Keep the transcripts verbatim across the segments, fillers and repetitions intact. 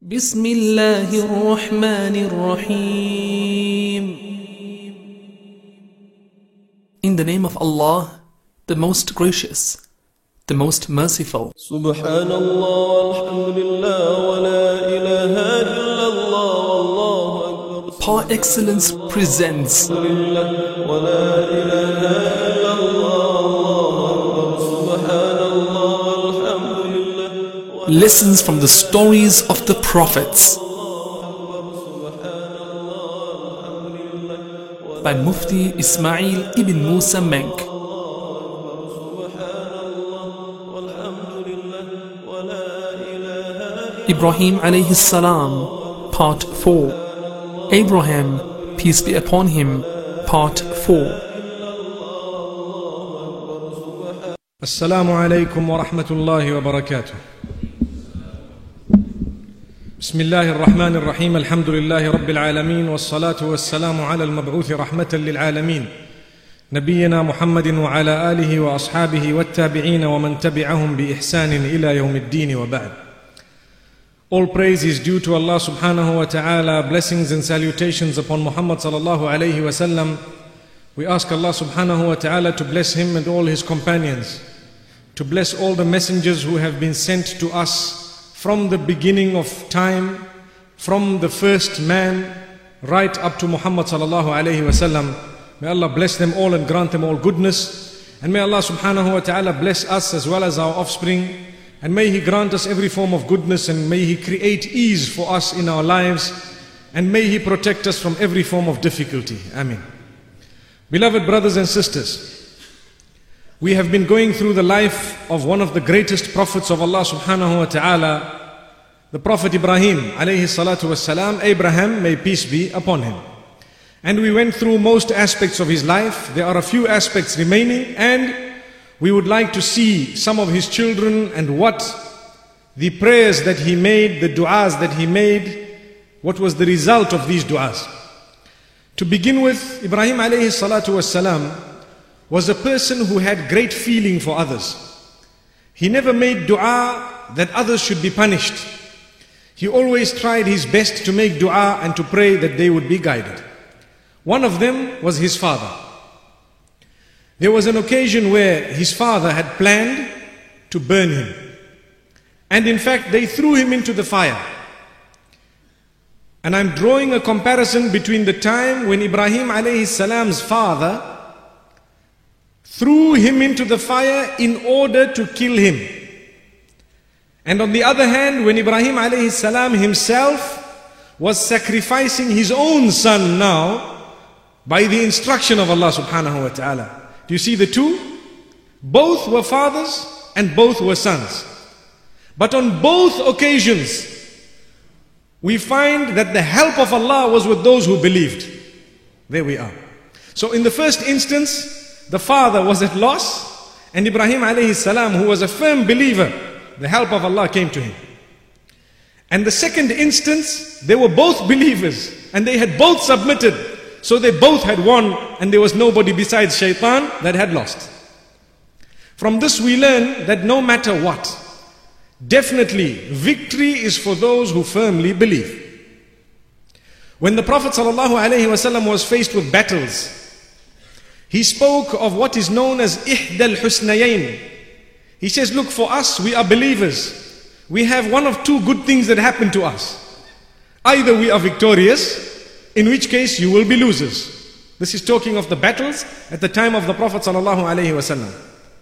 بسم الله الرحمن الرحيم. In the name of Allah, the most gracious, the most merciful. سبحان الله الحمد لله ولا إله إلا الله والله أكبر. Par excellence presents ولا إله إلا الله والله أكبر. سبحان الله الحمد لله lessons from the stories of the prophets by Mufti Ismail ibn Musa Menk. Ibrahim alayhi salam, part four. Abraham, peace be upon him, part four. السلام عليكم ورحمة الله وبركاته. بسم الله الرحمن الرحيم. الحمد لله رب العالمين، والصلاة والسلام على المبعوث رحمة للعالمين نبينا محمد وعلى آله وأصحابه والتابعين ومن تبعهم بإحسان إلى يوم الدين وبعد. All praise is due to Allah subhanahu wa ta'ala. Blessings and salutations upon Muhammad sallallahu alayhi wa sallam. We ask Allah subhanahu wa ta'ala to bless him and all his companions, to bless all the messengers who have been sent to us from the beginning of time, from the first man right up to Muhammad sallallahu alayhi wa sallam. May Allah bless them all and grant them all goodness, and may Allah subhanahu wa ta'ala bless us as well as our offspring, and may He grant us every form of goodness, and may He create ease for us in our lives, and may He protect us from every form of difficulty. Ameen. Beloved brothers and sisters, we have been going through the life of one of the greatest prophets of Allah subhanahu wa ta'ala, the Prophet Ibrahim alayhi salatu wassalam, Abraham, may peace be upon him. And we went through most aspects of his life. There are a few aspects remaining, and we would like to see some of his children and what the prayers that he made, the du'as that he made, what was the result of these du'as. To begin with, Ibrahim alayhi salatu wassalam was a person who had great feeling for others. He never made dua that others should be punished. He always tried his best to make dua and to pray that they would be guided. One of them was his father. There was an occasion where his father had planned to burn him. And in fact, they threw him into the fire. And I'm drawing a comparison between the time when Ibrahim alayhi salam's father threw him into the fire in order to kill him. And on the other hand, when Ibrahim alayhi salam himself was sacrificing his own son now by the instruction of Allah subhanahu wa ta'ala. Do you see the two? Both were fathers and both were sons. But on both occasions, we find that the help of Allah was with those who believed. There we are. So in the first instance, the father was at loss, and Ibrahim alayhi salam, who was a firm believer, the help of Allah came to him. And the second instance, they were both believers, and they had both submitted, so they both had won, and there was nobody besides shaitan that had lost. From this we learn that no matter what, definitely victory is for those who firmly believe. When the Prophet sallallahu alaihi wasallam was faced with battles, he spoke of what is known as Ihdal Husnayayn. He says, look, for us, we are believers. We have one of two good things that happen to us. Either we are victorious, in which case you will be losers. This is talking of the battles at the time of the Prophet sallallahu alaihi wasallam.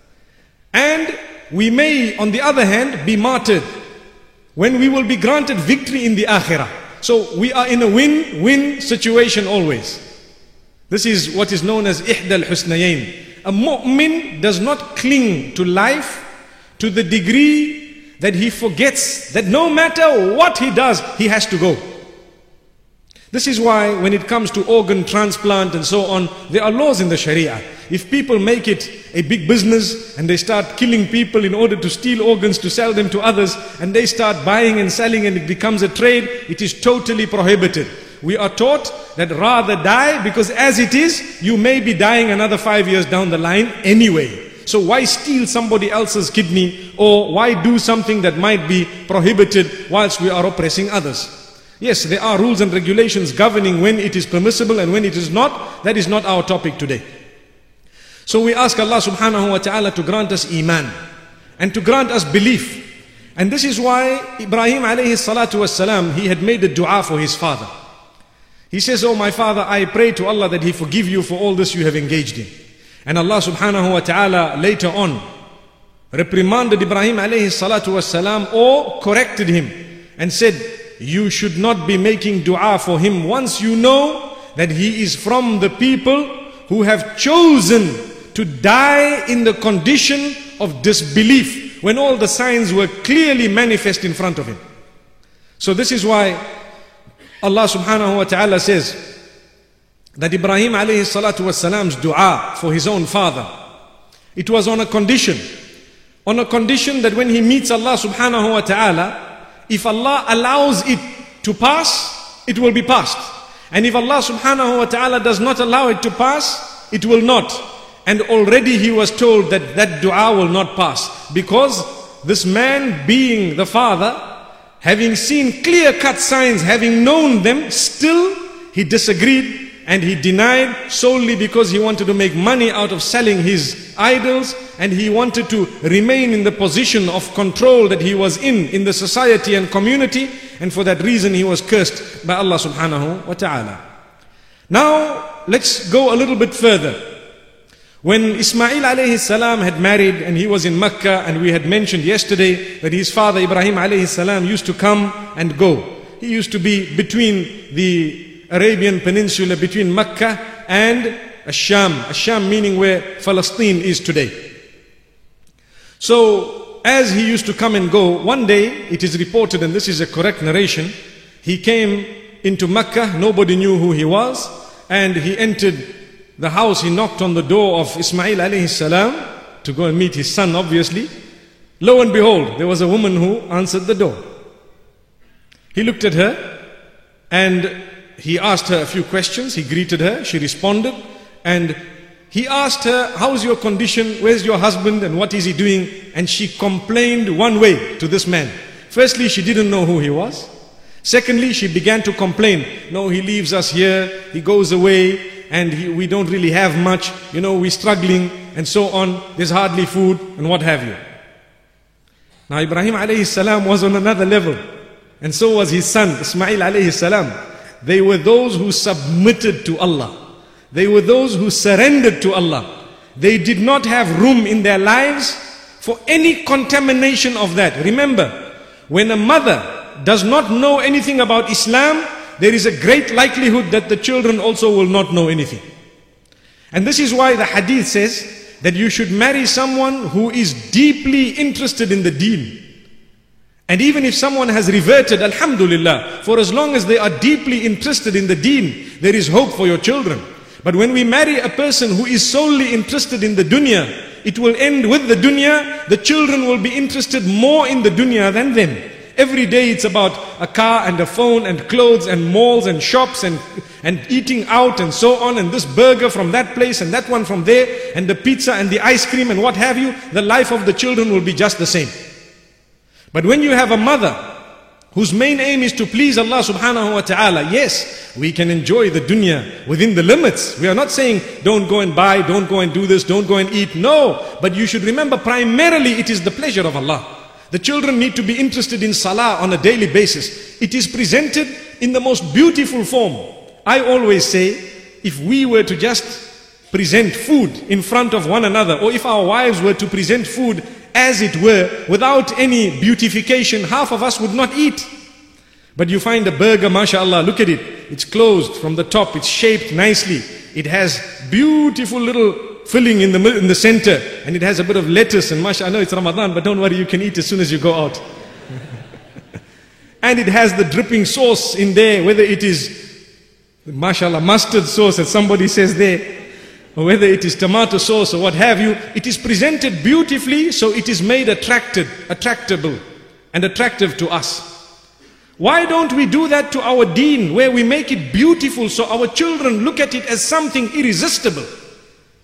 And we may, on the other hand, be martyred when we will be granted victory in the akhirah. So we are in a win-win situation always. This is what is known as Ihdal Husnayayn. A mu'min does not cling to life to the degree that he forgets that no matter what he does, he has to go. This is why when it comes to organ transplant and so on, there are laws in the Sharia. If people make it a big business and they start killing people in order to steal organs to sell them to others, and they start buying and selling and it becomes a trade, it is totally prohibited. We are taught that rather die, because as it is, you may be dying another five years down the line anyway. So why steal somebody else's kidney, or why do something that might be prohibited whilst we are oppressing others? Yes, there are rules and regulations governing when it is permissible and when it is not. That is not our topic today. So we ask Allah subhanahu wa ta'ala to grant us iman and to grant us belief. And this is why Ibrahim alayhi salatu wassalam, he had made a dua for his father. He says, "Oh my father, I pray to Allah that He forgive you for all this you have engaged in." And Allah subhanahu wa ta'ala later on reprimanded Ibrahim alayhi salatu wassalam, or corrected him and said, "You should not be making dua for him once you know that he is from the people who have chosen to die in the condition of disbelief when all the signs were clearly manifest in front of him." So this is why Allah subhanahu wa ta'ala says that Ibrahim alayhi salatu wassalam's dua for his own father, it was on a condition, on a condition that when he meets Allah subhanahu wa ta'ala, if Allah allows it to pass, it will be passed. And if Allah subhanahu wa ta'ala does not allow it to pass, it will not. And already he was told that that dua will not pass, because this man, being the father, having seen clear-cut signs, having known them, still he disagreed and he denied, solely because he wanted to make money out of selling his idols, and he wanted to remain in the position of control that he was in, in the society and community, and for that reason he was cursed by Allah subhanahu wa ta'ala. Now let's go a little bit further. When Ismail alayhi salam had married and he was in Mecca, and we had mentioned yesterday that his father Ibrahim alayhi salam used to come and go. He used to be between the Arabian Peninsula, between Mecca and Asham. Asham meaning where Palestine is today. So as he used to come and go, one day it is reported, and this is a correct narration, he came into Mecca, nobody knew who he was, and he entered the house. He knocked on the door of Ismail alayhi salam to go and meet his son, obviously. Lo and behold, there was a woman who answered the door. He looked at her and he asked her a few questions. He greeted her, she responded, and he asked her, "How's your condition? Where's your husband and what is he doing?" And she complained one way to this man. Firstly, she didn't know who he was. Secondly, she began to complain. "No, he leaves us here, he goes away, and he, we don't really have much, you know, we're struggling, and so on, there's hardly food," and what have you. Now Ibrahim alayhi salam was on another level, and so was his son Ismail alayhi salam. They were those who submitted to Allah. They were those who surrendered to Allah. They did not have room in their lives for any contamination of that. Remember, when a mother does not know anything about Islam, there is a great likelihood that the children also will not know anything. And this is why the hadith says that you should marry someone who is deeply interested in the deen. And even if someone has reverted, alhamdulillah, for as long as they are deeply interested in the deen, there is hope for your children. But when we marry a person who is solely interested in the dunya, it will end with the dunya. The children will be interested more in the dunya than them. Every day it's about a car and a phone and clothes and malls and shops and, and eating out and so on, and this burger from that place and that one from there, and the pizza and the ice cream and what have you. The life of the children will be just the same. But when you have a mother whose main aim is to please Allah subhanahu wa ta'ala, yes, we can enjoy the dunya within the limits. We are not saying don't go and buy, don't go and do this, don't go and eat. No, but you should remember primarily it is the pleasure of Allah. The children need to be interested in salah on a daily basis. It is presented in the most beautiful form. I always say, if we were to just present food in front of one another, or if our wives were to present food as it were, without any beautification, half of us would not eat. But you find a burger, mashallah, look at it. It's closed from the top, it's shaped nicely. It has beautiful little filling in the in the center, and it has a bit of lettuce, and mashallah, I know it's Ramadan, but don't worry, you can eat as soon as you go out. And it has the dripping sauce in there, whether it is, mashallah, mustard sauce, as somebody says there, or whether it is tomato sauce or what have you. It is presented beautifully, so it is made attractive, attractable and attractive to us. Why don't we do that to our deen, where we make it beautiful so our children look at it as something irresistible?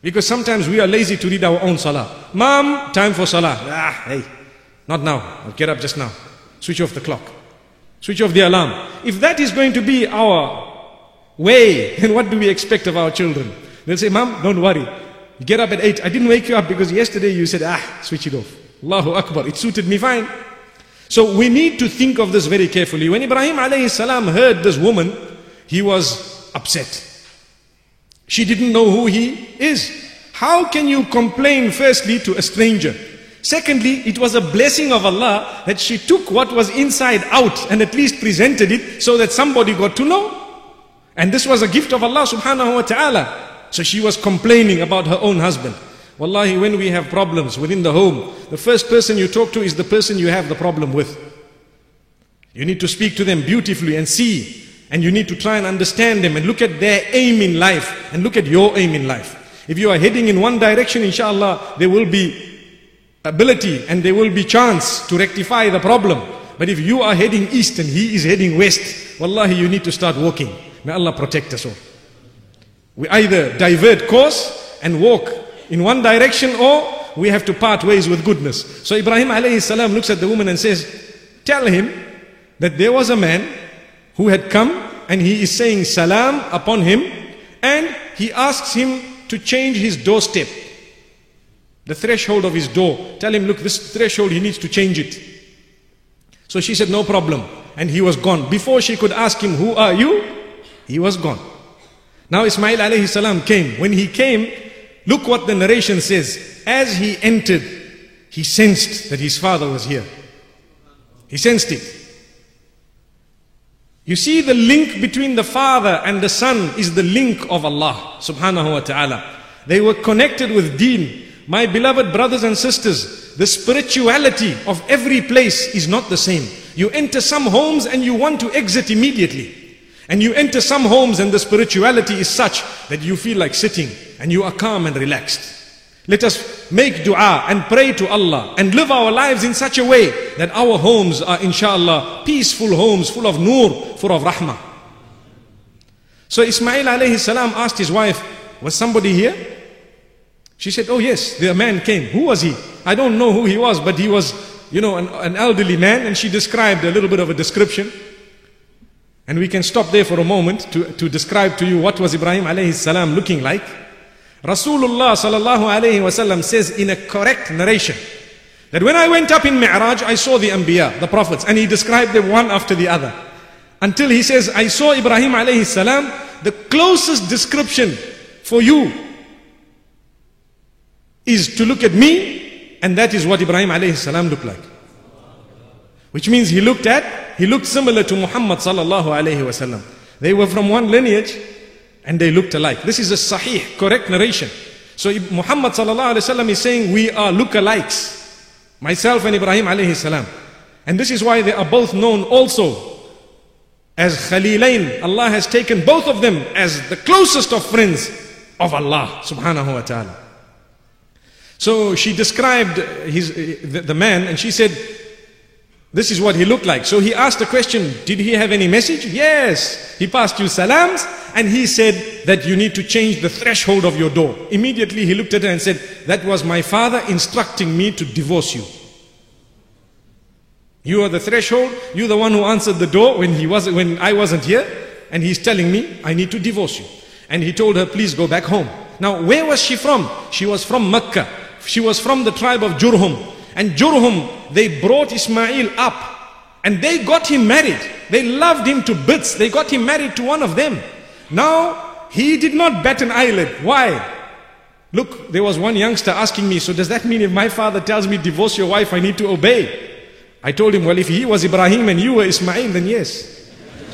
Because sometimes we are lazy to read our own salah. Mom, time for salah. Ah, hey, not now. I'll get up just now. Switch off the clock. Switch off the alarm. If that is going to be our way, then what do we expect of our children? They'll say, Mom, don't worry. You get up at eight. I didn't wake you up because yesterday you said, ah, switch it off. Allahu Akbar. It suited me fine. So we need to think of this very carefully. When Ibrahim alayhi salam heard this woman, he was upset. She didn't know who he is. How can you complain firstly to a stranger? Secondly, it was a blessing of Allah that she took what was inside out and at least presented it so that somebody got to know. And this was a gift of Allah subhanahu wa ta'ala. So she was complaining about her own husband. Wallahi, when we have problems within the home, the first person you talk to is the person you have the problem with. You need to speak to them beautifully and see. And you need to try and understand them and look at their aim in life and look at your aim in life. If you are heading in one direction, inshallah, there will be ability and there will be chance to rectify the problem. But if you are heading east and he is heading west, wallahi, you need to start walking. May Allah protect us all. We either divert course and walk in one direction, or we have to part ways with goodness. So Ibrahim alayhi salam looks at the woman and says, tell him that there was a man who had come and he is saying salam upon him, and he asks him to change his doorstep, the threshold of his door. Tell him, look, this threshold, he needs to change it. So she said, no problem. And he was gone. Before she could ask him, who are you? He was gone. Now Ismail alayhi salam came. When he came, look what the narration says. As he entered, he sensed that his father was here. He sensed it. You see, the link between the father and the son is the link of Allah subhanahu wa ta'ala. They were connected with deen. My beloved brothers and sisters, the spirituality of every place is not the same. You enter some homes and you want to exit immediately. And you enter some homes and the spirituality is such that you feel like sitting and you are calm and relaxed. Let us make dua and pray to Allah and live our lives in such a way that our homes are, inshallah, peaceful homes full of nur, full of rahmah. So Ismail alayhi salam asked his wife, was somebody here? She said, oh yes, the man came. Who was he? I don't know who he was, but he was, you know, an, an elderly man. And she described a little bit of a description. And we can stop there for a moment to, to describe to you what was Ibrahim alayhi salam looking like. Rasulullah sallallahu alayhi wasallam says in a correct narration that when I went up in Mi'raj, I saw the Anbiya, the prophets, and he described them one after the other. Until he says, I saw Ibrahim alayhi salam, the closest description for you is to look at me, and that is what Ibrahim alayhi salam looked like. Which means he looked at, he looked similar to Muhammad sallallahu alayhi wasallam. They were from one lineage, and they looked alike. This is a sahih, correct narration. So Muhammad sallallahu alayhi wasallam is saying we are lookalikes, myself and Ibrahim alayhi salam. And this is why they are both known also as Khalilain. Allah has taken both of them as the closest of friends of Allah subhanahu wa ta'ala. So she described his, the, the man, and she said, this is what he looked like. So he asked the question, did he have any message? Yes. He passed you salams, and he said that you need to change the threshold of your door. Immediately he looked at her and said, that was my father instructing me to divorce you. You are the threshold, you're the one who answered the door when he was when I wasn't here, and he's telling me I need to divorce you. And he told her, please go back home. Now where was she from? She was from Mecca. She was from the tribe of Jurhum. And Jurhum, they brought Ismail up and they got him married. They loved him to bits. They got him married to one of them. Now, he did not bat an eyelid. Why? Look, there was one youngster asking me, so does that mean if my father tells me divorce your wife, I need to obey? I told him, well, if he was Ibrahim and you were Ismail, then yes.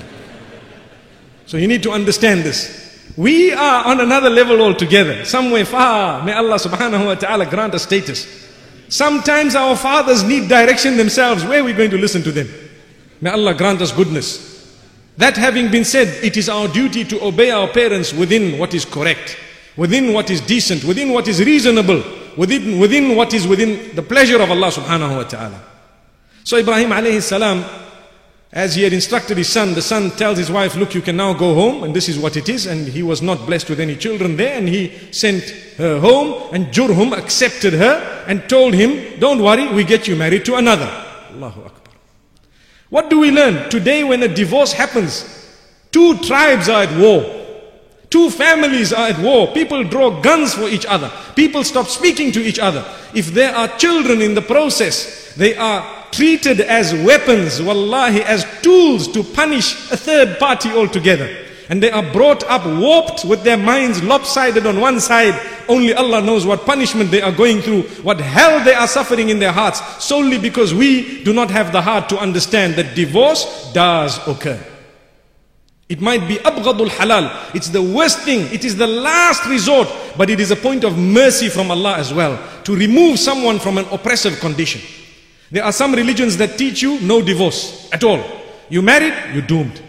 So you need to understand this. We are on another level altogether, somewhere far. May Allah subhanahu wa ta'ala grant us status. Sometimes our fathers need direction themselves. Where are we going to listen to them? May Allah grant us goodness. That having been said, it is our duty to obey our parents within what is correct, within what is decent, within what is reasonable, within, within what is within the pleasure of Allah subhanahu wa ta'ala. So Ibrahim alayhi salam As he had instructed his son, the son tells his wife, look, you can now go home, and this is what it is. And he was not blessed with any children there, and he sent her home, and Jurhum accepted her and told him, don't worry, we get you married to another. Allahu Akbar. What do we learn? Today when a divorce happens, two tribes are at war. Two families are at war. People draw guns for each other. People stop speaking to each other. If there are children in the process, they are treated as weapons, wallahi, as tools to punish a third party altogether. And they are brought up warped with their minds lopsided on one side. Only Allah knows what punishment they are going through, what hell they are suffering in their hearts, solely because we do not have the heart to understand that divorce does occur. It might be abghadul halal. It's the worst thing. It is the last resort. But it is a point of mercy from Allah as well, to remove someone from an oppressive condition. There are some religions that teach you no divorce at all. You married, you're doomed.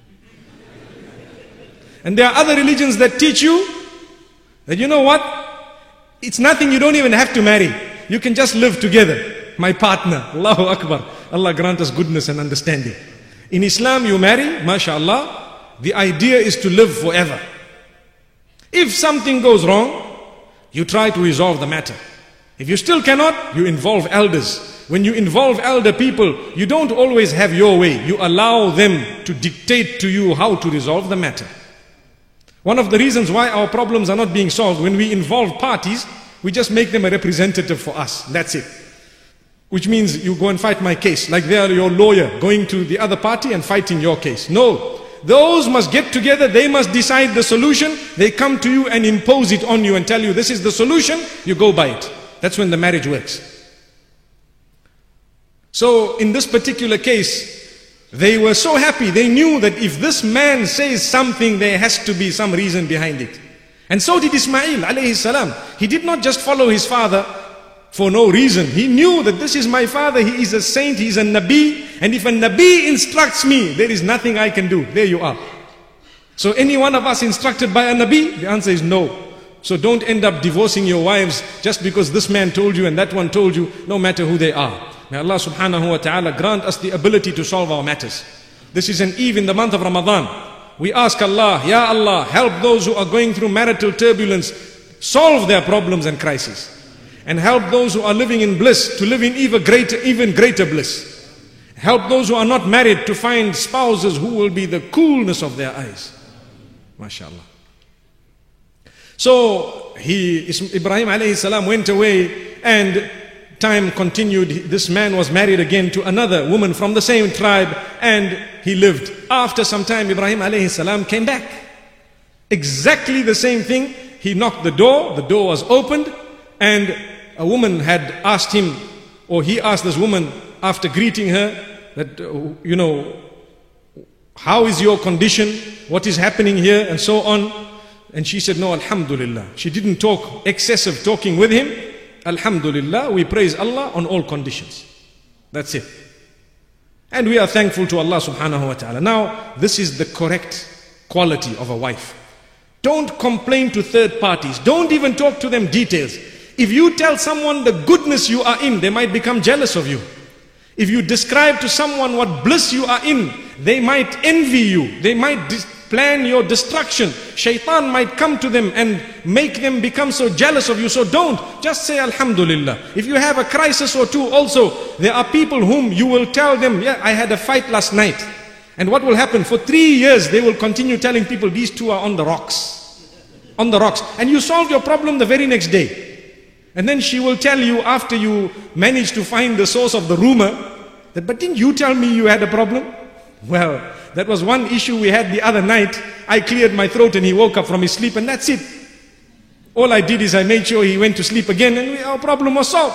And there are other religions that teach you that, you know what? It's nothing, you don't even have to marry. You can just live together. My partner. Allahu Akbar. Allah grant us goodness and understanding. In Islam, you marry, mashallah. The idea is to live forever. If something goes wrong, you try to resolve the matter. If you still cannot, you involve elders. When you involve elder people, you don't always have your way. You allow them to dictate to you how to resolve the matter. One of the reasons why our problems are not being solved, when we involve parties, we just make them a representative for us. That's it. Which means you go and fight my case, like they are your lawyer going to the other party and fighting your case. No. Those must get together, they must decide the solution. They come to you and impose it on you and tell you this is the solution, you go by it. That's when the marriage works. So in this particular case, they were so happy. They knew that if this man says something, there has to be some reason behind it. And so did Ismail alayhi salam. He did not just follow his father for no reason. He knew that this is my father, he is a saint, he is a Nabi, and if a Nabi instructs me, there is nothing I can do. There you are. So any one of us instructed by a Nabi? The answer is no. So don't end up divorcing your wives just because this man told you and that one told you, no matter who they are. May Allah subhanahu wa ta'ala grant us the ability to solve our matters. This is an eve in the month of Ramadan. We ask Allah, Ya Allah, help those who are going through marital turbulence, solve their problems and crises. And help those who are living in bliss to live in even greater, even greater bliss. Help those who are not married to find spouses who will be the coolness of their eyes. MashaAllah. So he, Ibrahim alayhi salam went away, and time continued. This man was married again to another woman from the same tribe, and he lived. After some time, Ibrahim alayhi salam came back. Exactly the same thing. He knocked the door, the door was opened, and a woman had asked him, or he asked this woman after greeting her, that, uh, you know, how is your condition? What is happening here? And so on. And she said, no, alhamdulillah. She didn't talk excessive talking with him. Alhamdulillah, we praise Allah on all conditions. That's it. And we are thankful to Allah subhanahu wa ta'ala. Now, this is the correct quality of a wife. Don't complain to third parties. Don't even talk to them details. If you tell someone the goodness you are in, they might become jealous of you. If you describe to someone what bliss you are in, they might envy you. They might plan your destruction. Shaitan might come to them and make them become so jealous of you. So don't. Just say Alhamdulillah. If you have a crisis or two also, there are people whom you will tell them, yeah, I had a fight last night. And what will happen? For three years, they will continue telling people, these two are on the rocks. On the rocks. And you solve your problem the very next day. And then she will tell you, after you manage to find the source of the rumor, that, but didn't you tell me you had a problem? Well, that was one issue we had the other night. I cleared my throat and he woke up from his sleep, and that's it. All I did is I made sure he went to sleep again, and we, our problem was solved.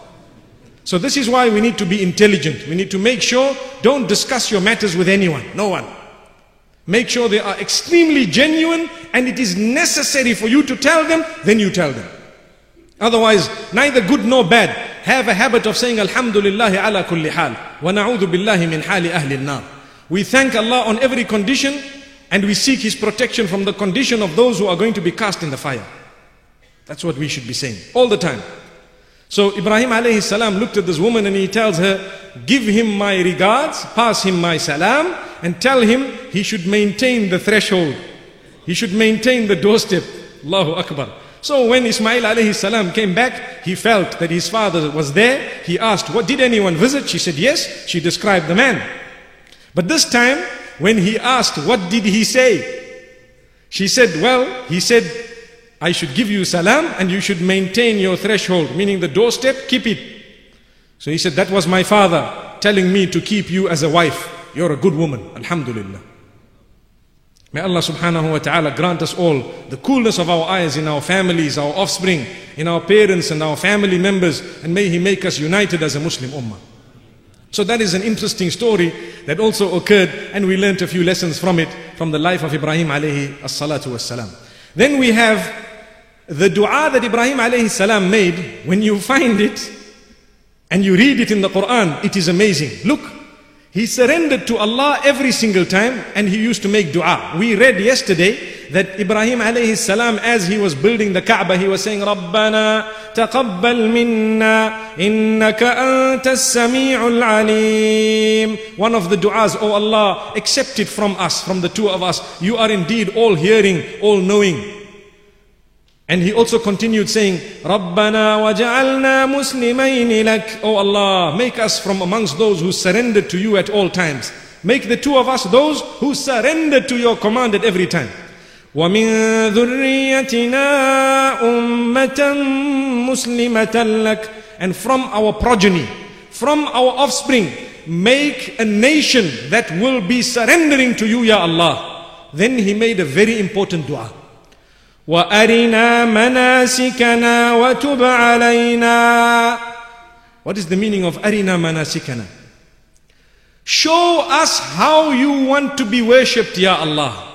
So this is why we need to be intelligent. We need to make sure, don't discuss your matters with anyone, no one. Make sure they are extremely genuine, and it is necessary for you to tell them, then you tell them. Otherwise, neither good nor bad. Have a habit of saying Alhamdulillahi ala kulli hal, wa na'udhu billahi min hali ahli an-nar. We thank Allah on every condition, and we seek His protection from the condition of those who are going to be cast in the fire. That's what we should be saying all the time. So Ibrahim alayhi salam looked at this woman and he tells her, give him my regards, pass him my salam, and tell him he should maintain the threshold. He should maintain the doorstep. Allahu Akbar. So when Ismail alayhi salam came back, he felt that his father was there. He asked, what, did anyone visit? She said, yes. She described the man. But this time, when he asked, what did he say? She said, well, he said, I should give you salam and you should maintain your threshold, meaning the doorstep, keep it. So he said, that was my father telling me to keep you as a wife. You're a good woman. Alhamdulillah. May Allah subhanahu wa ta'ala grant us all the coolness of our eyes in our families, our offspring, in our parents and our family members, and may He make us united as a Muslim ummah. So that is an interesting story that also occurred, and we learnt a few lessons from it, from the life of Ibrahim alayhi as-salatu was-salam. Then we have the dua that Ibrahim alayhi salam made. When you find it and you read it in the Quran, it is amazing. Look, he surrendered to Allah every single time and he used to make dua. We read yesterday that Ibrahim alayhi salam, as he was building the Kaaba, he was saying, Rabbana taqabbal minna innaka antas sami'ul alim. One of the du'as, oh Allah, accept it from us, from the two of us. You are indeed all hearing, all knowing. And he also continued saying, Rabbana waja'alna muslimayni lak. Oh Allah, make us from amongst those who surrendered to you at all times. Make the two of us those who surrendered to your command at every time. وَمِن ذُرِّيَّتِنَا أُمَّةً مُسْلِمَةً لَكَ. And from our progeny, from our offspring, make a nation that will be surrendering to you, Ya Allah. Then he made a very important dua. وَأَرِنَا مَنَاسِكَنَا وَتُبْ عَلَيْنَا. What is the meaning of أَرِنَا مَنَاسِكَنَا? Show us how you want to be worshipped, Ya Allah.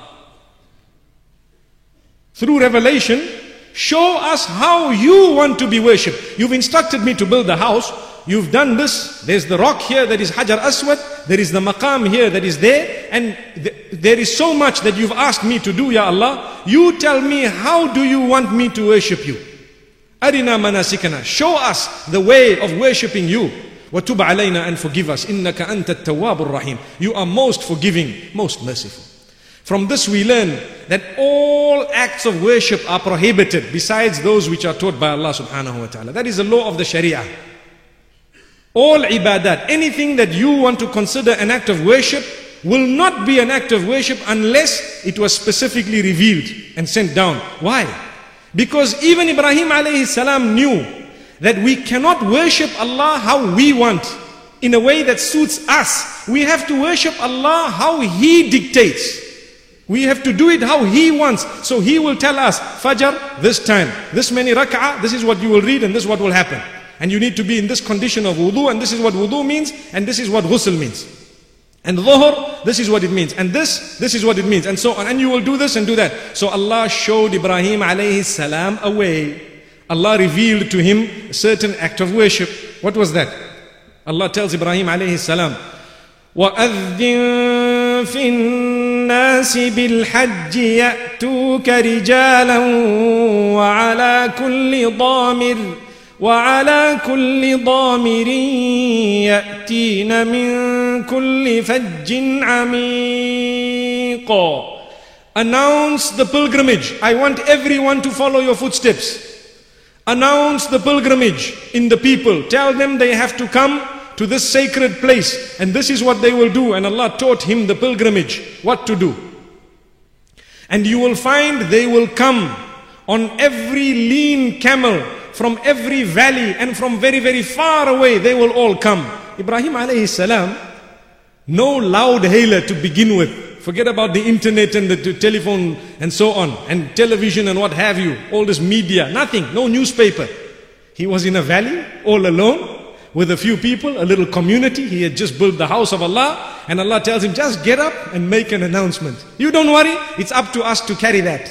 Through revelation, show us how you want to be worshipped. You've instructed me to build a house. You've done this. There's the rock here that is Hajar Aswad. There is the maqam here that is there. And th there is so much that you've asked me to do, Ya Allah. You tell me, how do you want me to worship you? Arina manasikana. Show us the way of worshipping you. وَتُبْ عَلَيْنَا, and forgive us. إِنَّكَ أَنْتَ التَّوَّابُ الرَّحِيمُ. You are most forgiving, most merciful. From this we learn that all acts of worship are prohibited besides those which are taught by Allah subhanahu wa ta'ala. That is the law of the Sharia. All ibadat, anything that you want to consider an act of worship, will not be an act of worship unless it was specifically revealed and sent down. Why? Because even Ibrahim alayhi salam knew that we cannot worship Allah how we want, in a way that suits us. We have to worship Allah how He dictates. We have to do it how He wants. So He will tell us, Fajr, this time, this many rak'ah, this is what you will read and this is what will happen. And you need to be in this condition of wudu, and this is what wudu means, and this is what ghusl means. And dhuhr, this is what it means. And this, this is what it means. And so on. And you will do this and do that. So Allah showed Ibrahim alayhi salam a way. Allah revealed to him a certain act of worship. What was that? Allah tells Ibrahim alayhi salam, وَأَذِّن فِي النَّاسِ بِالْحَجِّ يَأْتُوكَ رِجَالًا وَعَلَى كُلِّ ضَامِرٍ وَعَلَى كُلِّ ضَامِرٍ يَأْتِينَ مِنْ كُلِّ فَجٍّ عَمِيقٍ. Announce the pilgrimage. I want everyone to follow your footsteps. Announce the pilgrimage in the people. Tell them they have to come to this sacred place, and this is what they will do. And Allah taught him the pilgrimage, what to do. And you will find they will come on every lean camel, from every valley and from very, very far away. They will all come. Ibrahim alayhi salam, no loud hailer to begin with. Forget about the internet and the telephone and so on, and television and what have you, all this media, nothing, no newspaper. He was in a valley, all alone, with a few people, a little community. He had just built the house of Allah, and Allah tells him, just get up and make an announcement. You don't worry, it's up to us to carry that.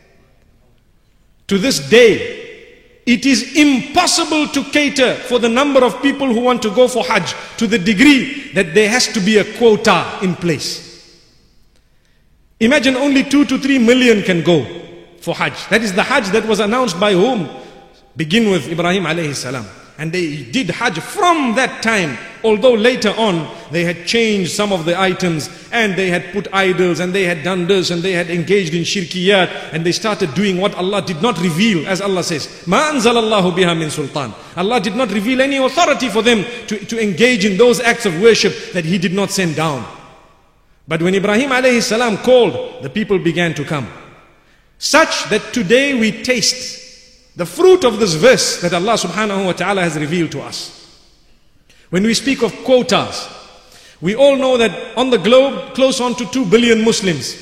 To this day, it is impossible to cater for the number of people who want to go for Hajj, to the degree that there has to be a quota in place. Imagine only two to three million can go for Hajj. That is the Hajj that was announced by whom? Begin with Ibrahim alayhi salam. And they did Hajj from that time. Although later on they had changed some of the items and they had put idols and they had done this and they had engaged in shirkiyat and they started doing what Allah did not reveal, as Allah says, مَا أَنزَلَ اللَّهُ بِهَا مِن سُلْطَانٍ. Allah did not reveal any authority for them to, to engage in those acts of worship that He did not send down. But when Ibrahim alayhi salam called, the people began to come. Such that today we taste the fruit of this verse that Allah subhanahu wa ta'ala has revealed to us. When we speak of quotas, we all know that on the globe, close on to two billion Muslims.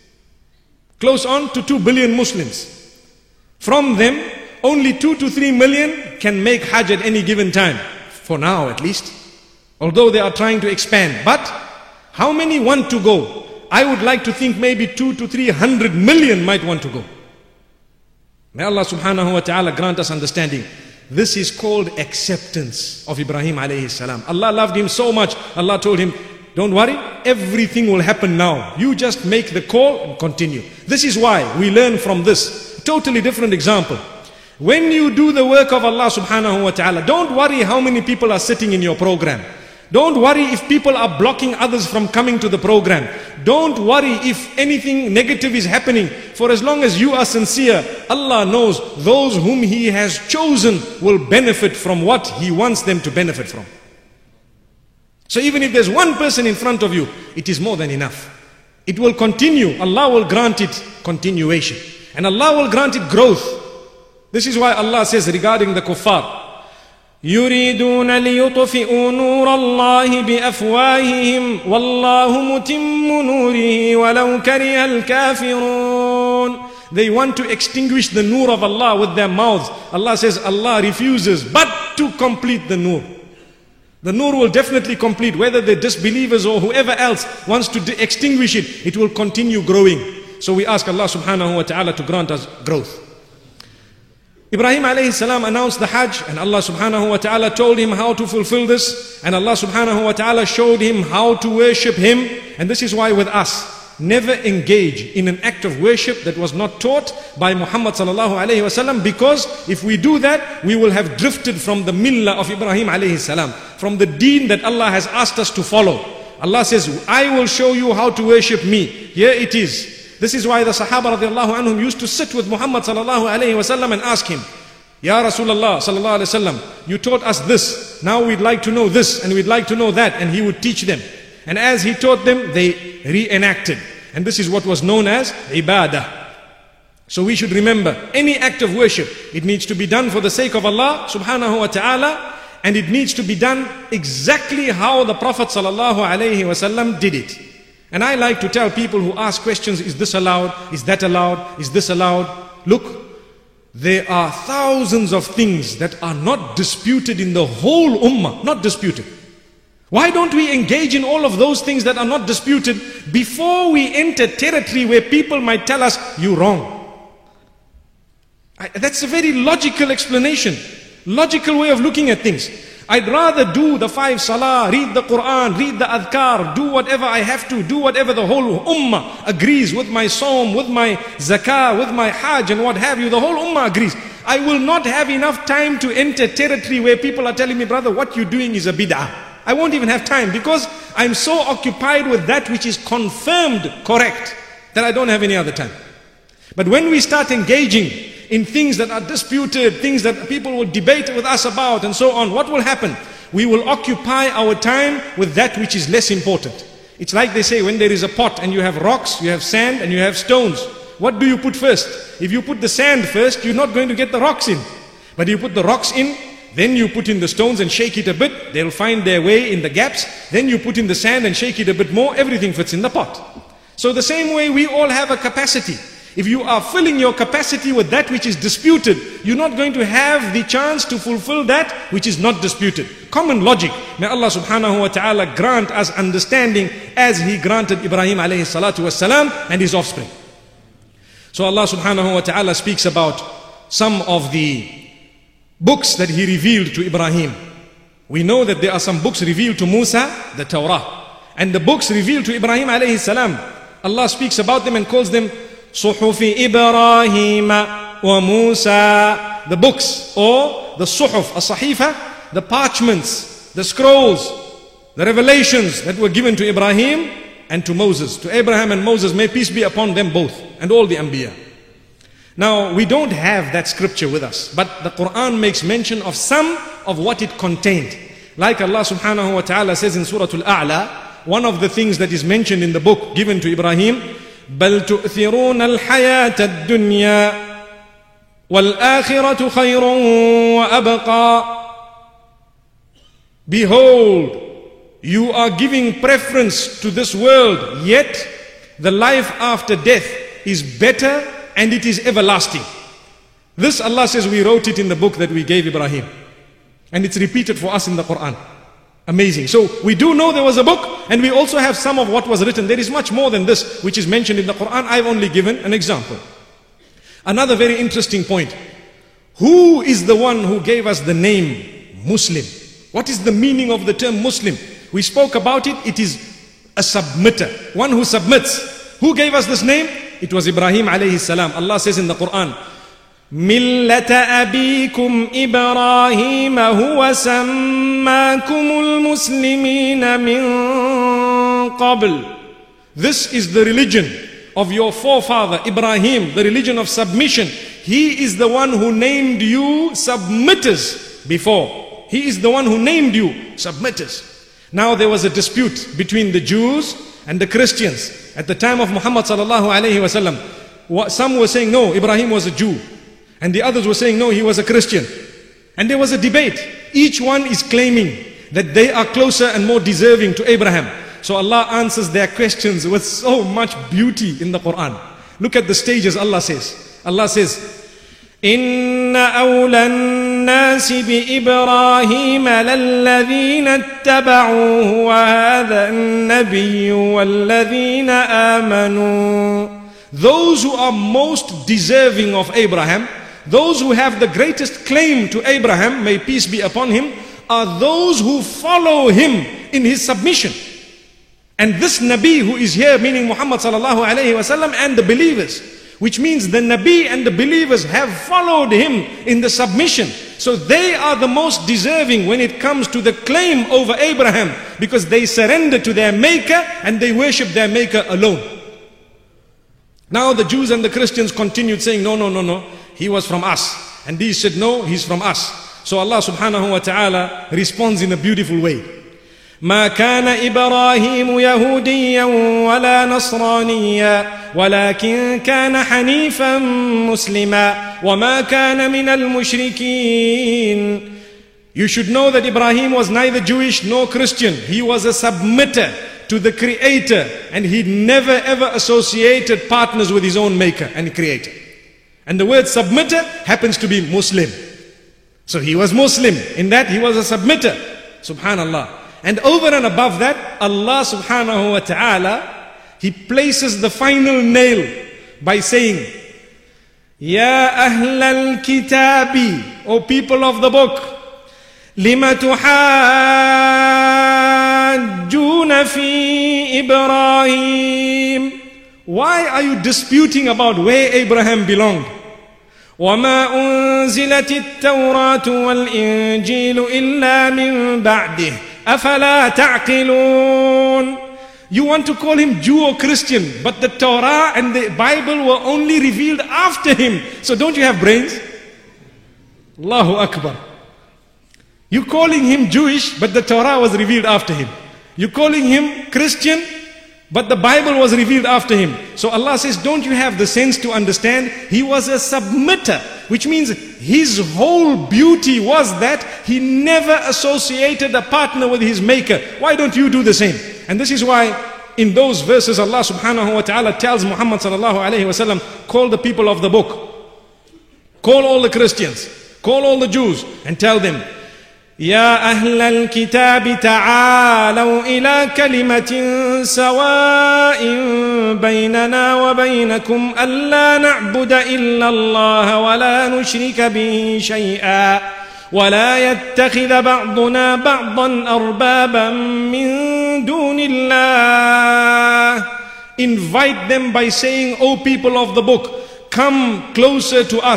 Close on to two billion Muslims. From them, only two to three million can make Hajj at any given time. For now at least. Although they are trying to expand. But how many want to go? I would like to think maybe two to three hundred million might want to go. May Allah subhanahu wa ta'ala grant us understanding. This is called acceptance of Ibrahim alayhi salam. Allah loved him so much. Allah told him, don't worry, everything will happen now. You just make the call and continue. This is why we learn from this. Totally different example. When you do the work of Allah subhanahu wa ta'ala, don't worry how many people are sitting in your program. Don't worry if people are blocking others from coming to the program. Don't worry if anything negative is happening. For as long as you are sincere, Allah knows those whom He has chosen will benefit from what He wants them to benefit from. So even if there's one person in front of you, it is more than enough. It will continue. Allah will grant it continuation. And Allah will grant it growth. This is why Allah says regarding the kuffar, يريدون ليطفئوا نور الله بأفواههم والله متم نوره ولو كره الكافرون. They want to extinguish the nur of Allah with their mouths. Allah says Allah refuses but to complete the nur. The nur will definitely complete, whether the disbelievers or whoever else wants to extinguish it, it will continue growing. So we ask Allah subhanahu wa ta'ala to grant us growth. Ibrahim alayhi salam announced the Hajj, and Allah subhanahu wa ta'ala told him how to fulfill this, and Allah subhanahu wa ta'ala showed him how to worship Him. And this is why with us, never engage in an act of worship that was not taught by Muhammad sallallahu alayhi wa sallam, because if we do that, we will have drifted from the millah of Ibrahim alayhi salam, from the deen that Allah has asked us to follow. Allah says, I will show you how to worship me. Here it is. This is why the Sahaba radiallahu anhum used to sit with Muhammad sallallahu alayhi wa sallam and ask him, Ya Rasulullah sallallahu alayhi wa sallam, you taught us this, now we'd like to know this and we'd like to know that, and he would teach them. And as he taught them, they reenacted. And this is what was known as ibadah. So we should remember, any act of worship, it needs to be done for the sake of Allah subhanahu wa ta'ala, and it needs to be done exactly how the Prophet sallallahu alayhi wa sallam did it. And I like to tell people who ask questions, is this allowed? Is that allowed? Is this allowed? Look, there are thousands of things that are not disputed in the whole ummah, not disputed. Why don't we engage in all of those things that are not disputed before we enter territory where people might tell us, you're wrong? I, that's a very logical explanation, logical way of looking at things. I'd rather do the five salah, read the Quran, read the adhkar, do whatever I have to, do whatever the whole ummah agrees with my psalm, with my zakah, with my hajj and what have you. The whole ummah agrees. I will not have enough time to enter territory where people are telling me, brother, what you're doing is a bid'ah. I won't even have time because I'm so occupied with that which is confirmed correct that I don't have any other time. But when we start engaging in things that are disputed, things that people will debate with us about and so on, what will happen? We will occupy our time with that which is less important. It's like they say, when there is a pot and you have rocks, you have sand and you have stones, what do you put first? If you put the sand first, you're not going to get the rocks in. But you put the rocks in, then you put in the stones and shake it a bit, they'll find their way in the gaps. Then you put in the sand and shake it a bit more, everything fits in the pot. So the same way we all have a capacity. If you are filling your capacity with that which is disputed, you're not going to have the chance to fulfill that which is not disputed. Common logic. May Allah subhanahu wa ta'ala grant us understanding as He granted Ibrahim alayhi salatu wassalam and his offspring. So Allah subhanahu wa ta'ala speaks about some of the books that He revealed to Ibrahim. We know that there are some books revealed to Musa, the Torah. And the books revealed to Ibrahim alayhi salam, Allah speaks about them and calls them Suhufi Ibrahim wa Musa, the books, or the Suhuf, a Sahifa, the parchments, the scrolls, the revelations that were given to Ibrahim and to Moses. To Abraham and Moses, may peace be upon them both and all the Anbiya. Now, we don't have that scripture with us, but the Quran makes mention of some of what it contained. Like Allah subhanahu wa ta'ala says in Surah Al-A'la, one of the things that is mentioned in the book given to Ibrahim, بَلْ تُؤْثِرُونَ الْحَيَاةَ الدُّنْيَا وَالْآخِرَةُ خَيْرٌ وَأَبْقَى. Behold, you are giving preference to this world, yet the life after death is better and it is everlasting. This, Allah says, we wrote it in the book that we gave Ibrahim. And it's repeated for us in the Quran. Amazing. So we do know there was a book, and we also have some of what was written. There is much more than this which is mentioned in the Quran. I've only given an example. Another very interesting point. Who is the one who gave us the name Muslim? What is the meaning of the term Muslim? We spoke about it. It is a submitter, one who submits. Who gave us this name? It was Ibrahim alayhi salam. Allah says in the Quran, مِلَّةَ أَبِيكُمْ إِبْرَاهِيمَ هُوَ سَمَّاكُمُ الْمُسْلِمِينَ مِنْ قَبْلِ. This is the religion of your forefather Ibrahim, the religion of submission. He is the one who named you submitters before. He is the one who named you submitters. Now there was a dispute between the Jews and the Christians at the time of Muhammad sallallahu alayhi wa sallam. Some were saying no, Ibrahim was a Jew, and the others were saying no, he was a Christian. And there was a debate. Each one is claiming that they are closer and more deserving to Abraham. So Allah answers their questions with so much beauty in the Quran. Look at the stages. Allah says, Allah says, إِنَّ أَوْلَى النَّاسِ بِإِبْرَاهِيمَ لَلَّذِينَ اتَّبَعُوهُ وَهَذَا النَّبِيُّ وَالَّذِينَ آمَنُوا. Those who are most deserving of Abraham, those who have the greatest claim to Abraham, may peace be upon him, are those who follow him in his submission. And this Nabi who is here, meaning Muhammad sallallahu alayhi wa sallam, and the believers, which means the Nabi and the believers have followed him in the submission. So they are the most deserving when it comes to the claim over Abraham, because they surrender to their maker and they worship their maker alone. Now the Jews and the Christians continued saying, no, no, no, no, he was from us. And these said, no, he's from us. So Allah subhanahu wa ta'ala responds in a beautiful way. ما كان إبراهيم يهوديا ولا نصرانيا ولكن كان حنيفا مسلما وما كان من المشركين. You should know that Ibrahim was neither Jewish nor Christian. He was a submitter to the Creator, and he never ever associated partners with his own maker and creator. And the word submitter happens to be Muslim. So he was Muslim in that he was a submitter. Subhanallah. And over and above that, Allah subhanahu wa ta'ala, He places the final nail by saying, Ya ahl al-kitabi, O people of the book, lima tuhajjuna fi Ibrahim. Why are you disputing about where Abraham belonged? وَمَا أُنزِلَتِ التَّوْرَاةُ وَالْإِنْجِيلُ إِلَّا مِنْ بَعْدِهِ أَفَلَا تَعْقِلُونَ. You want to call him Jew or Christian, but the Torah and the Bible were only revealed after him. So don't you have brains? Allahu Akbar. You calling him Jewish, but the Torah was revealed after him. You calling him Christian, but the Bible was revealed after him. So Allah says, don't you have the sense to understand? He was a submitter, which means his whole beauty was that he never associated a partner with his maker. Why don't you do the same? And this is why in those verses Allah subhanahu wa ta'ala tells Muhammad sallallahu alayhi wa sallam, call the people of the book, call all the Christians, call all the Jews, and tell them, يا أهل الكتاب تعالوا إلى كلمة سواء بيننا وبينكم ألا نعبد إلا الله ولا نشرك به شيئا ولا يتخذ بعضنا بعضا أربابا من دون الله. Invite them by saying, O people of the book, come closer to us.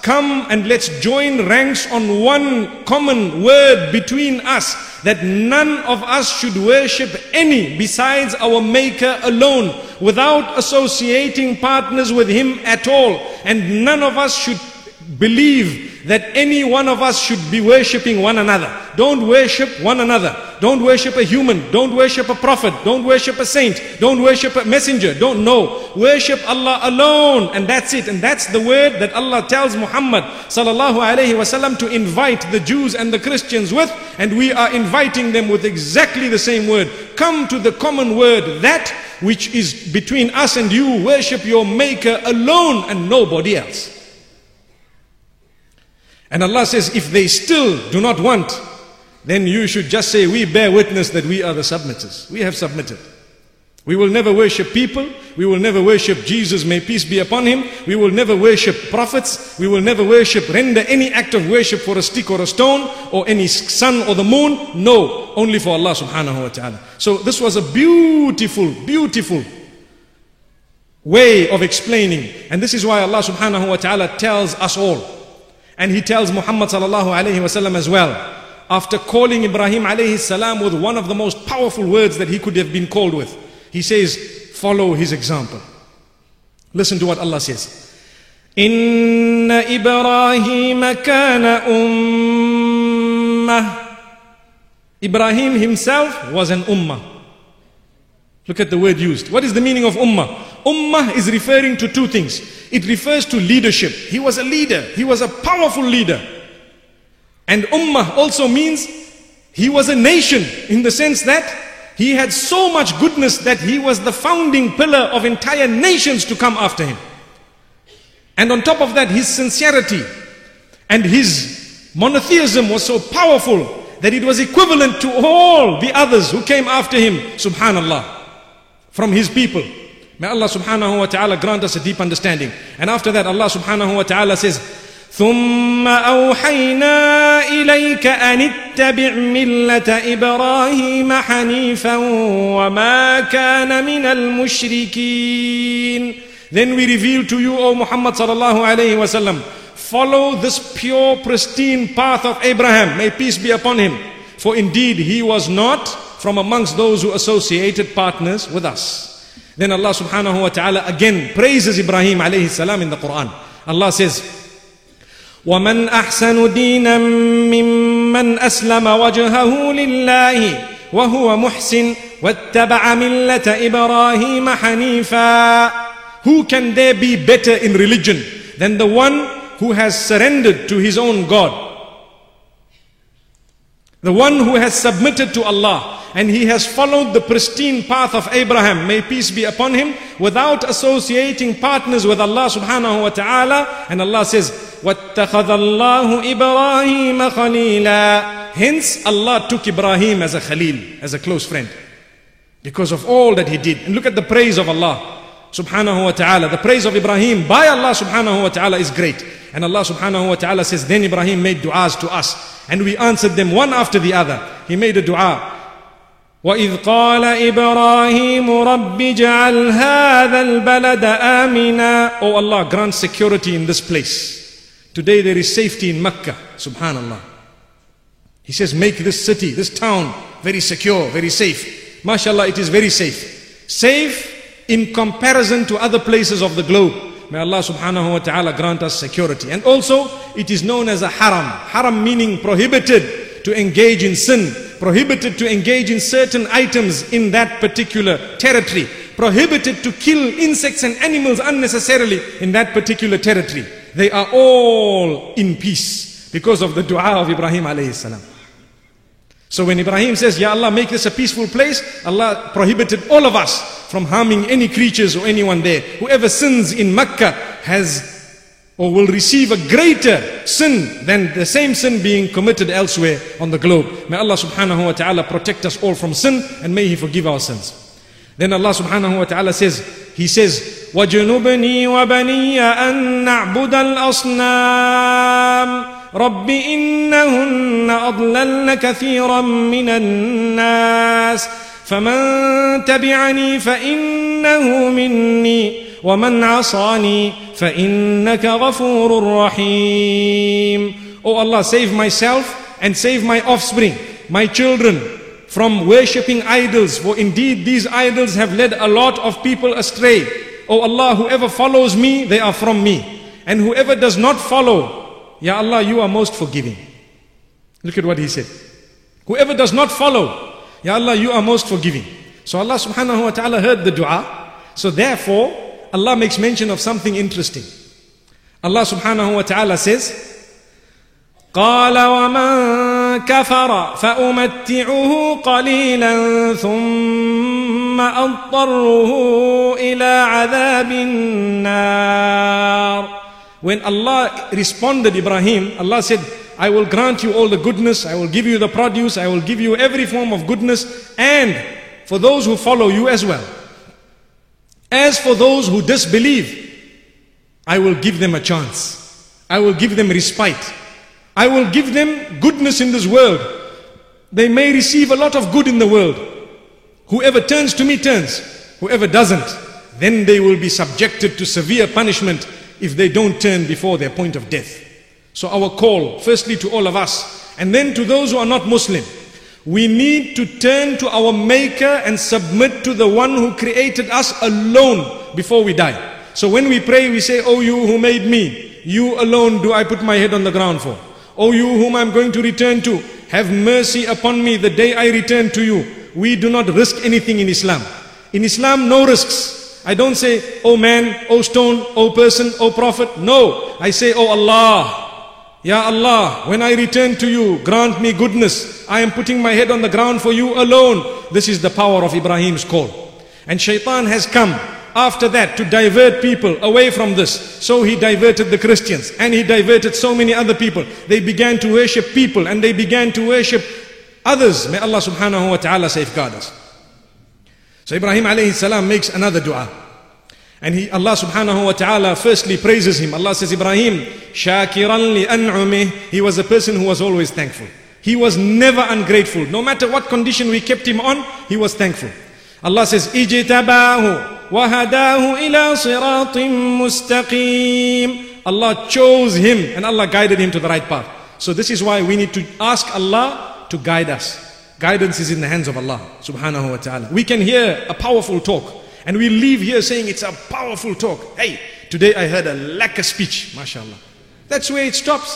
Come and let's join ranks on one common word between us, that none of us should worship any besides our Maker alone, without associating partners with Him at all. And none of us should believe that any one of us should be worshipping one another. Don't worship one another. Don't worship a human. Don't worship a prophet. Don't worship a saint. Don't worship a messenger. Don't know. Worship Allah alone, and that's it. And that's the word that Allah tells Muhammad sallallahu alaihi wasallam to invite the Jews and the Christians with, and we are inviting them with exactly the same word. Come to the common word, that which is between us and you. Worship your Maker alone and nobody else. And Allah says, if they still do not want, then you should just say, we bear witness that we are the submitters. We have submitted. We will never worship people. We will never worship Jesus, may peace be upon Him. We will never worship prophets. We will never worship, render any act of worship for a stick or a stone or any sun or the moon. No, only for Allah subhanahu wa ta'ala. So this was a beautiful, beautiful way of explaining. And this is why Allah subhanahu wa ta'ala tells us all. And He tells Muhammad sallallahu alayhi wa sallam as well, after calling Ibrahim alayhi salam with one of the most powerful words that he could have been called with. He says, follow his example. Listen to what Allah says. Inna Ibrahim kana ummah. Ibrahim himself was an ummah. Look at the word used. What is the meaning of ummah? Ummah is referring to two things. It refers to leadership. He was a leader. He was a powerful leader. And ummah also means he was a nation, in the sense that he had so much goodness that he was the founding pillar of entire nations to come after him. And on top of that, his sincerity and his monotheism was so powerful that it was equivalent to all the others who came after him, subhanallah, from his people. May Allah subhanahu wa ta'ala grant us a deep understanding. And after that, Allah subhanahu wa ta'ala says, ثُمَّ أَوْحَيْنَا إِلَيْكَ أَنِ اتَّبِعْ مِلَّةَ إِبْرَاهِيمَ حَنِيفًا وَمَا كَانَ مِنَ الْمُشْرِكِينَ. Then we reveal to you, O Muhammad sallallahu alayhi wa sallam, follow this pure, pristine path of Abraham, may peace be upon him. For indeed he was not from amongst those who associated partners with us. Then Allah subhanahu wa ta'ala again praises Ibrahim alayhi salam in the Quran. Allah says, وَمَنْ أَحْسَنُ دِينًا مِّمَّنْ أَسْلَمَ وَجْهَهُ لِلَّهِ وَهُوَ مُحْسِنٌ وَاتَّبَعَ مِلَّةَ إِبْرَاهِيمَ حَنِيفًا. Who can there be better in religion than the one who has surrendered to his own God? The one who has submitted to Allah, and he has followed the pristine path of Abraham, may peace be upon him, without associating partners with Allah subhanahu wa ta'ala. And Allah says, وَاتَّخَذَ اللَّهُ إِبْرَاهِيمَ خَلِيلًا. Hence Allah took Ibrahim as a Khalil, as a close friend, because of all that he did. And look at the praise of Allah subhanahu wa ta'ala. The praise of Ibrahim by Allah subhanahu wa ta'ala is great. And Allah subhanahu wa ta'ala says, then Ibrahim made du'as to us, and we answered them one after the other. He made a dua. وَإِذْ قَالَ إِبْرَاهِيمُ رَبِّ جَعَلْ هَذَا الْبَلَدَ آمِنًا. Oh Allah, grant security in this place. Today there is safety in Mecca, subhanallah. He says, make this city, this town very secure, very safe. MashaAllah, it is very safe. Safe in comparison to other places of the globe. May Allah subhanahu wa ta'ala grant us security. And also, it is known as a haram. Haram meaning prohibited to engage in sin. Prohibited to engage in certain items in that particular territory. Prohibited to kill insects and animals unnecessarily in that particular territory. They are all in peace because of the dua of Ibrahim alayhi salam. So when Ibrahim says, Ya Allah, make this a peaceful place, Allah prohibited all of us from harming any creatures or anyone there. Whoever sins in Mecca has or will receive a greater sin than the same sin being committed elsewhere on the globe. May Allah subhanahu wa ta'ala protect us all from sin, and may He forgive our sins. Then Allah subhanahu wa ta'ala says, He says, وَجُنُبْنِي وَبَنِيَّ أَن نَعْبُدَ الْأَصْنَامِ رَبِّ إِنَّهُنَّ أَضْلَلْنَ كَثِيرًا مِنَ النَّاسِ فَمَن تَبِعَنِي فَإِنَّهُ مِنِّي ومن عصاني فإنك غفور رحيم. O Allah, save myself and save my offspring, my children, from worshipping idols, for indeed these idols have led a lot of people astray. O Allah, whoever follows me, they are from me. And whoever does not follow, Ya Allah, you are most forgiving. Look at what he said. Whoever does not follow, Ya Allah, you are most forgiving. So Allah subhanahu wa ta'ala heard the dua. So therefore, Allah makes mention of something interesting. Allah subhanahu wa ta'ala says, قال ومن كفر فأمتعه قليلا ثم أضطره إلى عذاب النار. When Allah responded Ibrahim, Allah said, I will grant you all the goodness, I will give you the produce, I will give you every form of goodness, and for those who follow you as well. As for those who disbelieve, I will give them a chance. I will give them respite. I will give them goodness in this world. They may receive a lot of good in the world. Whoever turns to me turns. Whoever doesn't, then they will be subjected to severe punishment if they don't turn before their point of death. So our call, firstly to all of us, and then to those who are not Muslim, we need to turn to our Maker and submit to the one who created us alone before we die. So when we pray, we say, oh you who made me, you alone do I put my head on the ground for. O you whom I'm going to return to, have mercy upon me the day I return to you. We do not risk anything in Islam. In Islam, no risks. I don't say, oh man, oh stone, oh person, oh prophet. No, I say, oh Allah, Ya Allah, when I return to you, grant me goodness. I am putting my head on the ground for you alone. This is the power of Ibrahim's call. And shaitan has come after that to divert people away from this. So he diverted the Christians and he diverted so many other people. They began to worship people and they began to worship others. May Allah subhanahu wa ta'ala safeguard us. So Ibrahim alayhi salam makes another dua. And he, Allah subhanahu wa ta'ala firstly praises him. Allah says, Ibrahim, shakiran li an'umih. He was a person who was always thankful. He was never ungrateful. No matter what condition we kept him on, he was thankful. Allah says, ijtabahu وَهَدَاهُ إِلَىٰ صِرَاطٍ مُسْتَقِيمٍ. Allah chose him and Allah guided him to the right path. So this is why we need to ask Allah to guide us. Guidance is in the hands of Allah subhanahu wa ta'ala. We can hear a powerful talk and we leave here saying it's a powerful talk. Hey, today I heard a lacquer speech, mashallah. That's where it stops.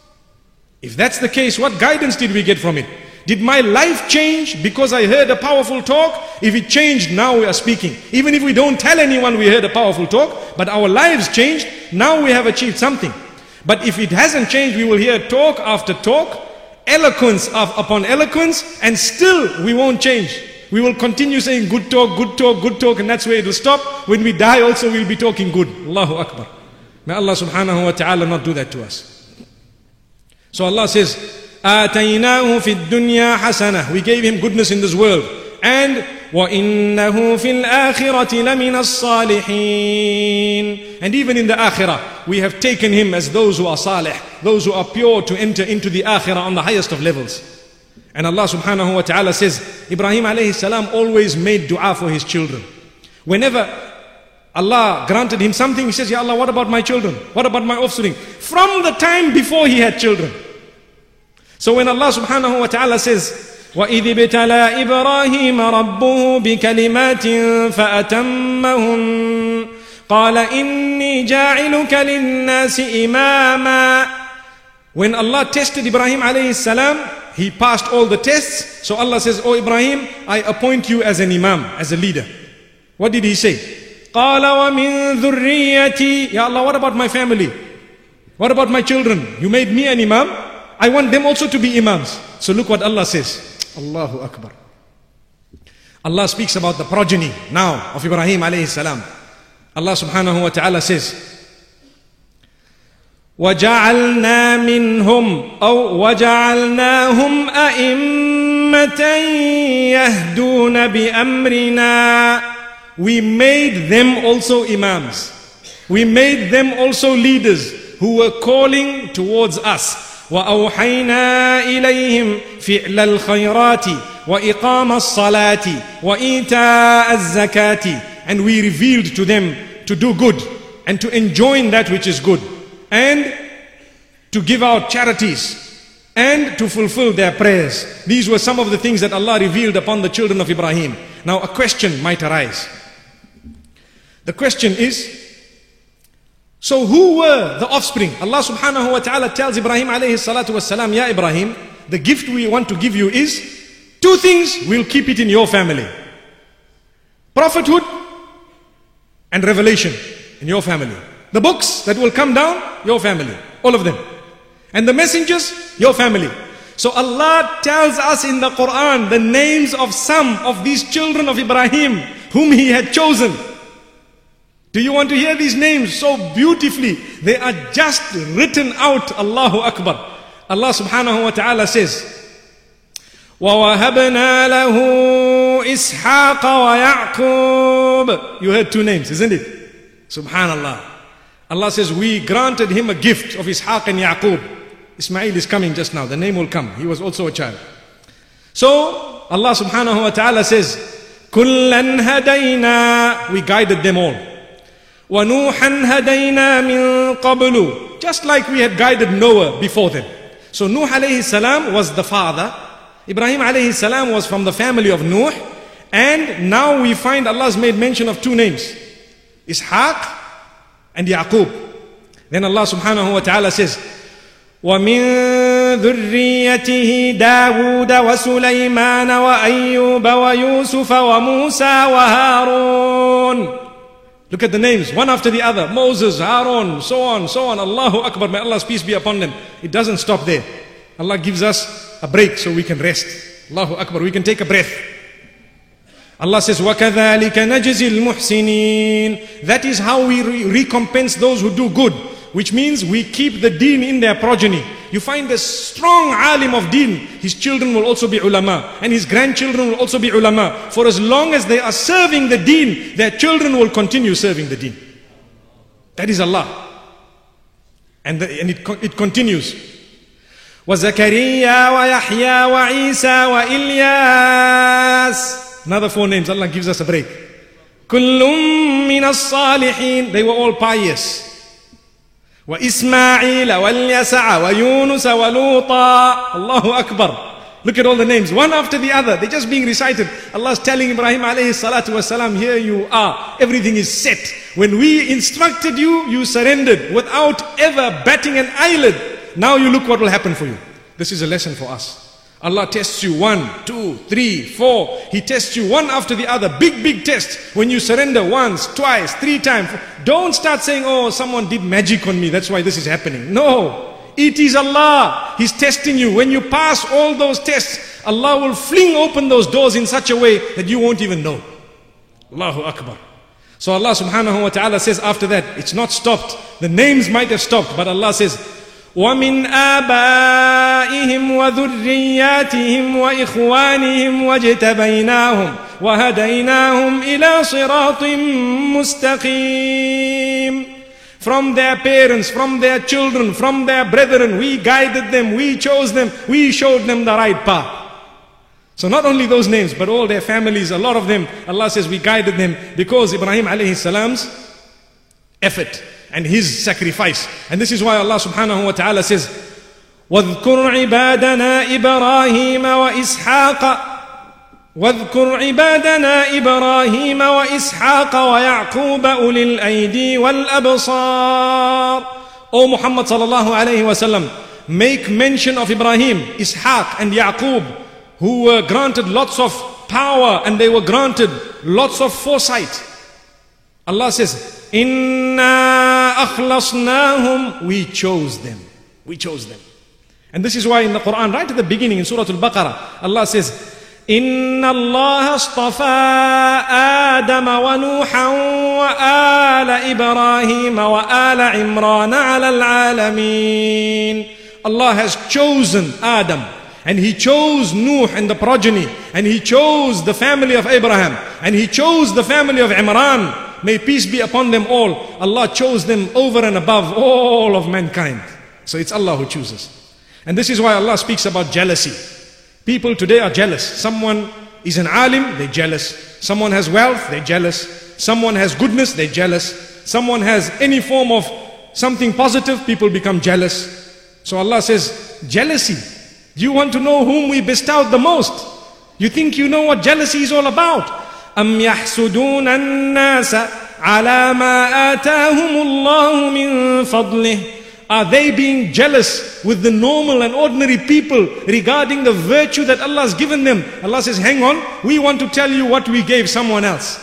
If that's the case, what guidance did we get from it? Did my life change because I heard a powerful talk? If it changed, now we are speaking. Even if we don't tell anyone we heard a powerful talk, but our lives changed, now we have achieved something. But if it hasn't changed, we will hear talk after talk, eloquence upon eloquence, and still we won't change. We will continue saying good talk, good talk, good talk, and that's where it will stop. When we die also we'll be talking good. Allahu Akbar. May Allah subhanahu wa ta'ala not do that to us. So Allah says, آتَيْنَاهُ فِي الدُّنْيَا حَسَنَةً. We gave him goodness in this world. And وَإِنَّهُ فِي الْآخِرَةِ لَمِنَ الصَّالِحِينَ. And even in the akhirah, we have taken him as those who are salih, those who are pure to enter into the akhirah on the highest of levels. And Allah subhanahu wa ta'ala says, Ibrahim alayhi salam always made dua for his children. Whenever Allah granted him something, he says, Ya Allah, what about my children? What about my offspring? From the time before he had children. So when Allah subhanahu wa ta'ala says, وَإِذِ ابْتَلَى إِبْرَاهِيمَ رَبُّهُ بِكَلِمَاتٍ فَأَتَمَّهُنَّ قَالَ إِنِّي جَاعِلُكَ لِلنَّاسِ إِمَامًا. When Allah tested Ibrahim alayhi salam, he passed all the tests. So Allah says, Oh Ibrahim, I appoint you as an imam, as a leader. What did he say? قَالَ وَمِن ذُرِّيَّتِي. Ya Allah, what about my family? What about my children? You made me an imam. I want them also to be imams. So look what Allah says. Allahu Akbar. Allah speaks about the progeny now of Ibrahim alayhi salam. Allah subhanahu wa ta'ala says, وَجَعَلْنَا مِنْهُمْ أَوْ وَجَعَلْنَاهُمْ أَئِمَّةً يَهْدُونَ بِأَمْرِنَا. We made them also imams. We made them also leaders who were calling towards us. وَأَوْحَيْنَا إِلَيْهِمْ فِعْلَ الْخَيْرَاتِ وَإِقَامَ الصَّلَاةِ وَإِيتَاءَ الزَّكَاةِ. And we revealed to them to do good and to enjoin that which is good and to give out charities and to fulfill their prayers. These were some of the things that Allah revealed upon the children of Ibrahim. Now a question might arise. The question is, so who were the offspring? Allah subhanahu wa ta'ala tells Ibrahim alayhi salatu wasalam, Ya Ibrahim, the gift we want to give you is two things, we'll keep it in your family. Prophethood and revelation in your family. The books that will come down, your family, all of them. And the messengers, your family. So Allah tells us in the Quran the names of some of these children of Ibrahim whom He had chosen. Do you want to hear these names so beautifully? They are just written out. Allahu Akbar. Allah subhanahu wa ta'ala says, وَوَهَبْنَا لَهُ إِسْحَاقَ وَيَعْقُوبَ. You heard two names, isn't it? Subhanallah. Allah says, we granted him a gift of Ishaq and Yaqub. Ismail is coming just now. The name will come. He was also a child. So, Allah subhanahu wa ta'ala says, كُلًّا هَدَيْنَا. We guided them all. وَنُوحًا هَدَيْنَا مِن قَبْلُ. Just like we had guided Noah before them. So Nuh alayhi salam was the father. Ibrahim alayhi salam was from the family of Nuh. And now we find Allah's made mention of two names. Ishaq and Yaqub. Then Allah subhanahu wa ta'ala says, وَمِن ذُرِّيَّتِهِ دَاوُودَ وَسُلَيْمَانَ وَأَيُّوبَ وَيُوسُفَ وَمُوسَى وَهَارُونَ. Look at the names, one after the other. Moses, Harun, so on, so on. Allahu Akbar, may Allah's peace be upon them. It doesn't stop there. Allah gives us a break so we can rest. Allahu Akbar, we can take a breath. Allah says, وَكَذَلِكَ نَجْزِي الْمُحْسِنِينَ. That is how we re recompense those who do good. Which means we keep the deen in their progeny. You find a strong alim of deen, his children will also be ulama. And his grandchildren will also be ulama. For as long as they are serving the deen, their children will continue serving the deen. That is Allah. And, the, and it, it continues. وَزَكَرِيَّا وَيَحْيَا وَعِيسَى وَإِلْيَاسَ. Another four names, Allah gives us a break. كُلٌّ مِّنَ الصَّالِحِينَ. They were all pious. وَإِسْمَاعِيلَ وَالْيَسَعَ وَيُونُسَ وَلُوطًا. Allahu Akbar. Look at all the names, one after the other. They're just being recited. Allah is telling Ibrahim alayhi salatu wasalam, here you are. Everything is set. When we instructed you, you surrendered without ever batting an eyelid. Now you look what will happen for you. This is a lesson for us. Allah tests you one, two, three, four. He tests you one after the other. Big, big test. When you surrender once, twice, three times. Don't start saying, oh, someone did magic on me. That's why this is happening. No. It is Allah. He's testing you. When you pass all those tests, Allah will fling open those doors in such a way that you won't even know. Allahu Akbar. So Allah subhanahu wa ta'ala says after that, it's not stopped. The names might have stopped, but Allah says, وَمِنْ آبَائِهِمْ وَذُرِّيَّاتِهِمْ وَإِخْوَانِهِمْ وَاجْتَبَيْنَاهُمْ وَهَدَيْنَاهُمْ إِلَى صِرَاطٍ مُسْتَقِيمٍ. From their parents, from their children, from their brethren, we guided them, we chose them, we showed them the right path. So not only those names, but all their families, a lot of them, Allah says we guided them because Ibrahim alayhi salam's effort and his sacrifice. And this is why Allah subhanahu wa ta'ala says, وَاذْكُرْ عِبَادَنَا إِبْرَاهِيمَ وَإِسْحَاقَ وَاذْكُرْ عِبَادَنَا إِبْرَاهِيمَ وَإِسْحَاقَ وَيَعْقُوبَ أُولِي الْأَيْدِي وَالْأَبْصَارِ. O Muhammad sallallahu alayhi wa sallam, make mention of Ibrahim, Ishaq and Yaqub, who were granted lots of power and they were granted lots of foresight. Allah says, Inna akhlasnahum. We chose them. We chose them. And this is why in the Quran, right at the beginning in Surah Al-Baqarah, Allah says, Inna Allah astafa Adam wa Nuhan wa ala Ibrahim wa ala Imran ala al-alamin. Allah has chosen Adam. And He chose Nuh and the progeny. And He chose the family of Abraham. And He chose the family of Imran. May peace be upon them all. Allah chose them over and above all of mankind. So it's Allah who chooses. And this is why Allah speaks about jealousy. People today are jealous. Someone is an alim, they're jealous. Someone has wealth, they're jealous. Someone has goodness, they're jealous. someone has any form of something positive, people become jealous. So Allah says, jealousy. Do you want to know whom we bestowed the most? You think you know what jealousy is all about? أَمْ يَحْسُدُونَ النَّاسَ عَلَى مَا آتَاهُمُ اللَّهُ مِنْ فَضْلِهِ. Are they being jealous with the normal and ordinary people regarding the virtue that Allah has given them? Allah says, hang on, we want to tell you what we gave someone else.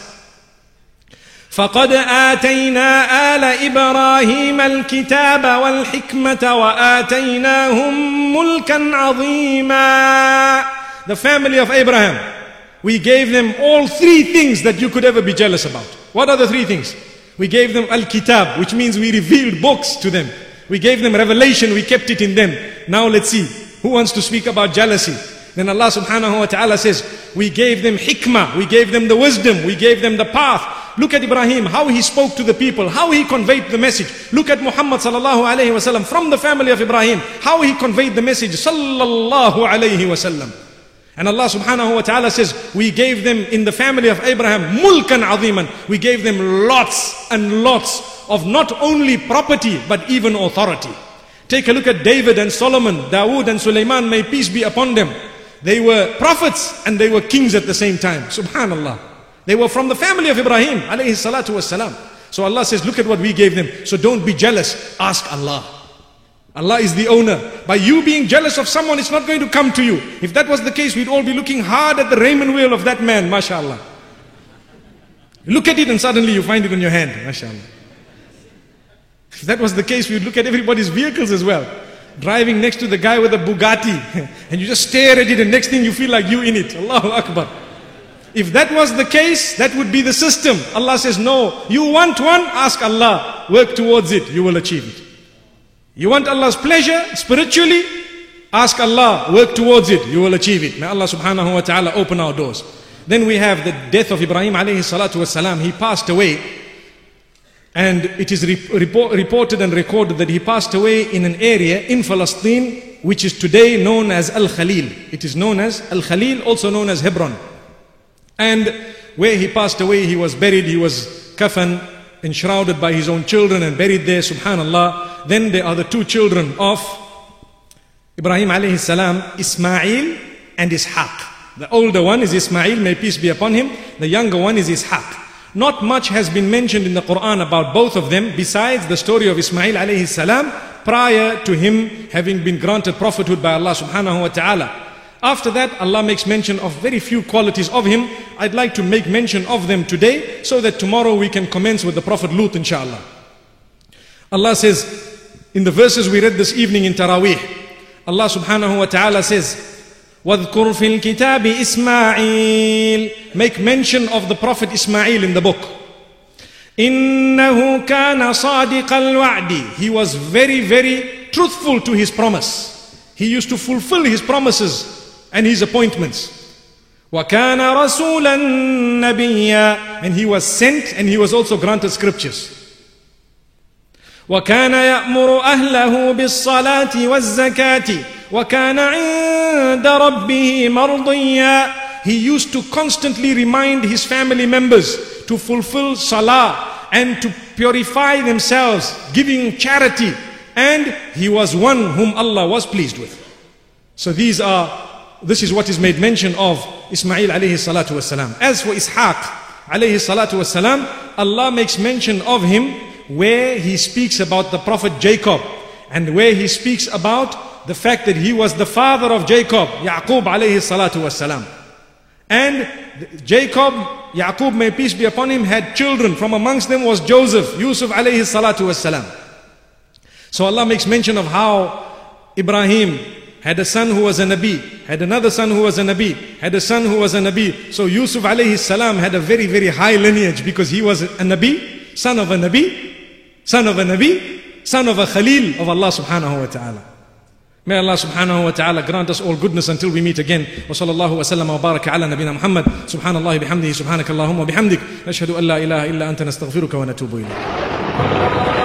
فَقَدْ آتَيْنَا آلَ إِبْرَاهِيمَ الْكِتَابَ وَالْحِكْمَةَ وَآتَيْنَاهُمْ مُلْكًا عَظِيمًا. The family of Abraham, we gave them all three things that you could ever be jealous about. What are the three things? We gave them Al-Kitab, which means we revealed books to them. We gave them revelation, we kept it in them. Now let's see, who wants to speak about jealousy? Then Allah subhanahu wa ta'ala says, we gave them hikmah, we gave them the wisdom, we gave them the path. Look at Ibrahim, how he spoke to the people, how he conveyed the message. Look at Muhammad sallallahu alayhi wa sallam, from the family of Ibrahim, how he conveyed the message, sallallahu alayhi wa sallam. And Allah subhanahu wa ta'ala says, we gave them in the family of Abraham, mulkan aziman. We gave them lots and lots of not only property, but even authority. Take a look at David and Solomon, Dawood and Sulaiman, may peace be upon them. They were prophets and they were kings at the same time. Subhanallah. They were from the family of Ibrahim, alayhi salatu wassalam. So Allah says, look at what we gave them. So don't be jealous, ask Allah. Allah is the owner. By you being jealous of someone, it's not going to come to you. If that was the case, we'd all be looking hard at the raiment wheel of that man, mashallah. Look at it and suddenly you find it on your hand, mashallah. If that was the case, we'd look at everybody's vehicles as well. Driving next to the guy with a Bugatti, and you just stare at it and next thing you feel like you in it. Allahu Akbar. If that was the case, that would be the system. Allah says, no, you want one, ask Allah, work towards it, you will achieve it. You want Allah's pleasure spiritually, ask Allah, work towards it, you will achieve it. May Allah subhanahu wa ta'ala open our doors. Then we have the death of Ibrahim alayhi salatu wasalam. He passed away, and it is report, reported and recorded that he passed away in an area in Palestine, which is today known as Al-Khalil. It is known as Al-Khalil, also known as Hebron. And where he passed away, he was buried, he was kafan, enshrouded by his own children and buried there, subhanallah. Then there are the two children of Ibrahim alayhi salam, Ismail and Ishaq. The older one is Ismail, may peace be upon him. The younger one is Ishaq. Not much has been mentioned in the Quran about both of them besides the story of Ismail alayhi salam prior to him having been granted prophethood by Allah subhanahu wa ta'ala. After that, Allah makes mention of very few qualities of him. I'd like to make mention of them today so that tomorrow we can commence with the Prophet Lut, inshallah. Allah says, in the verses we read this evening in Taraweeh, Allah subhanahu wa ta'ala says, وَاذْكُرْ فِي الْكِتَابِ إِسْمَاعِيلِ. Make mention of the Prophet Ismail in the book. إِنَّهُ كَانَ صَادِقَ الْوَعْدِ. He was very, very truthful to his promise. He used to fulfill his promises and his appointments. وَكَانَ رَسُولًا نَبِيًّا. And he was sent and he was also granted scriptures. وَكَانَ يَأْمُرُ أَهْلَهُ بِالصَّلَاةِ وَالزَّكَاةِ وَكَانَ عِنْدَ رَبِّهِ مَرْضِيًّا. He used to constantly remind his family members to fulfill salah and to purify themselves, giving charity. And he was one whom Allah was pleased with. So these are, this is what is made mention of Ismail alayhi salatu wasalam. As for Ishaq alayhi salatu wasalam, Allah makes mention of him where he speaks about the Prophet Jacob and where he speaks about the fact that he was the father of Jacob, Yaqub alayhi salatu wasalam. And Jacob, Yaqub, may peace be upon him, had children. From amongst them was Joseph, Yusuf alayhi salatu wasalam. So Allah makes mention of how Ibrahim had a son who was a Nabi, had another son who was a Nabi, had a son who was a Nabi. So Yusuf alayhi salam had a very, very high lineage because he was a Nabi, son of a Nabi, son of a Nabi, son of a Khalil of Allah subhanahu wa ta'ala. May Allah subhanahu wa ta'ala grant us all goodness until we meet again. Wa sallallahu wa sallam wa baraka ala nabina Muhammad. Subhanallah bihamdihi, subhanakallahumma bihamdik. Nashhadu an la ilaha illa anta nastaghfiruka wa natubu ilayk.